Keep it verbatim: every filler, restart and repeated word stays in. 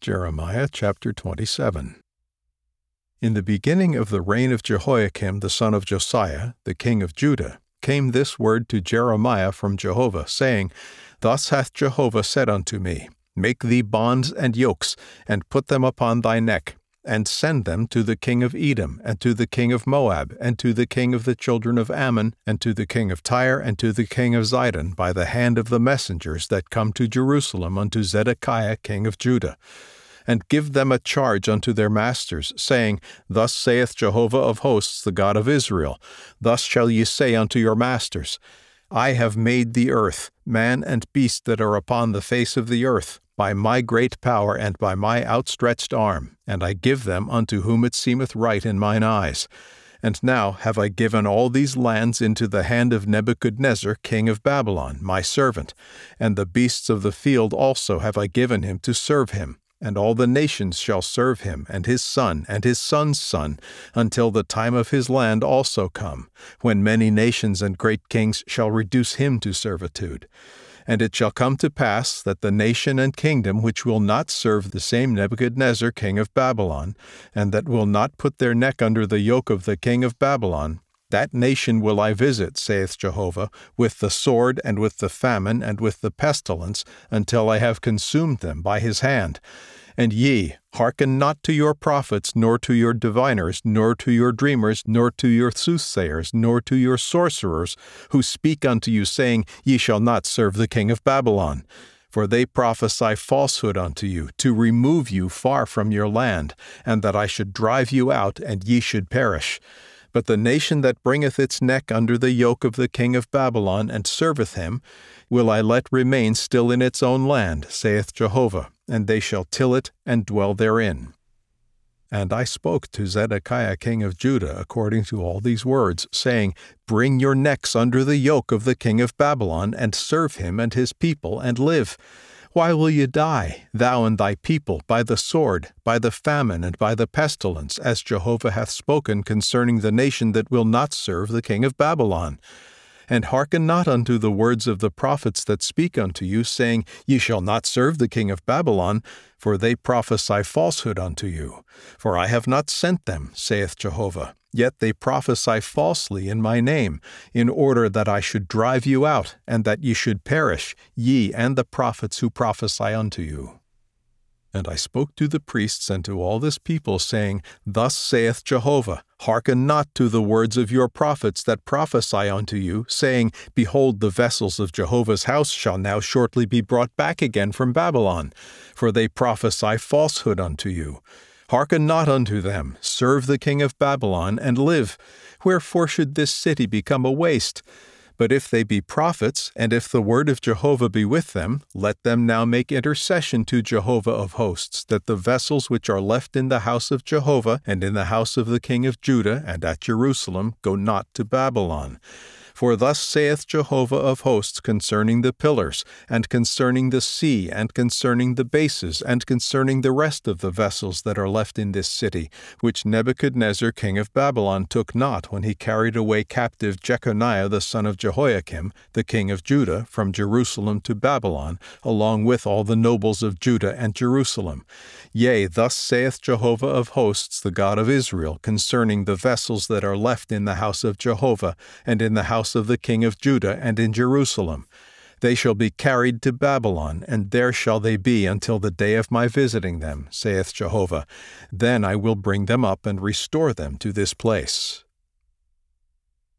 Jeremiah chapter twenty-seven. In the beginning of the reign of Jehoiakim the son of Josiah, the king of Judah, came this word to Jeremiah from Jehovah, saying, Thus hath Jehovah said unto me, Make thee bonds and yokes, and put them upon thy neck, and send them to the king of Edom, and to the king of Moab, and to the king of the children of Ammon, and to the king of Tyre, and to the king of Zidon, by the hand of the messengers that come to Jerusalem unto Zedekiah king of Judah. And give them a charge unto their masters, saying, Thus saith Jehovah of hosts, the God of Israel, Thus shall ye say unto your masters, I have made the earth, man and beast that are upon the face of the earth, by my great power and by my outstretched arm, and I give them unto whom it seemeth right in mine eyes. And now have I given all these lands into the hand of Nebuchadnezzar king of Babylon, my servant, and the beasts of the field also have I given him to serve him. And all the nations shall serve him, and his son, and his son's son, until the time of his land also come, when many nations and great kings shall reduce him to servitude. And it shall come to pass that the nation and kingdom which will not serve the same Nebuchadnezzar king of Babylon, and that will not put their neck under the yoke of the king of Babylon, that nation will I visit, saith Jehovah, with the sword, and with the famine, and with the pestilence, until I have consumed them by his hand. And ye, hearken not to your prophets, nor to your diviners, nor to your dreamers, nor to your soothsayers, nor to your sorcerers, who speak unto you, saying, Ye shall not serve the king of Babylon. For they prophesy falsehood unto you, to remove you far from your land, and that I should drive you out, and ye should perish. But the nation that bringeth its neck under the yoke of the king of Babylon, and serveth him, will I let remain still in its own land, saith Jehovah, and they shall till it and dwell therein. And I spoke to Zedekiah king of Judah according to all these words, saying, Bring your necks under the yoke of the king of Babylon, and serve him and his people, and live. Why will ye die, thou and thy people, by the sword, by the famine, and by the pestilence, as Jehovah hath spoken concerning the nation that will not serve the king of Babylon? And hearken not unto the words of the prophets that speak unto you, saying, Ye shall not serve the king of Babylon, for they prophesy falsehood unto you. For I have not sent them, saith Jehovah. Yet they prophesy falsely in my name, in order that I should drive you out, and that ye should perish, ye and the prophets who prophesy unto you. And I spoke to the priests and to all this people, saying, Thus saith Jehovah, Hearken not to the words of your prophets that prophesy unto you, saying, Behold, the vessels of Jehovah's house shall now shortly be brought back again from Babylon. For they prophesy falsehood unto you. Hearken not unto them, serve the king of Babylon, and live. Wherefore should this city become a waste? But if they be prophets, and if the word of Jehovah be with them, let them now make intercession to Jehovah of hosts, that the vessels which are left in the house of Jehovah, and in the house of the king of Judah, and at Jerusalem, go not to Babylon. For thus saith Jehovah of hosts concerning the pillars, and concerning the sea, and concerning the bases, and concerning the rest of the vessels that are left in this city, which Nebuchadnezzar king of Babylon took not when he carried away captive Jeconiah the son of Jehoiakim, the king of Judah, from Jerusalem to Babylon, along with all the nobles of Judah and Jerusalem. Yea, thus saith Jehovah of hosts, the God of Israel, concerning the vessels that are left in the house of Jehovah, and in the house of the king of Judah, and in Jerusalem. They shall be carried to Babylon, and there shall they be until the day of my visiting them, saith Jehovah. Then I will bring them up and restore them to this place.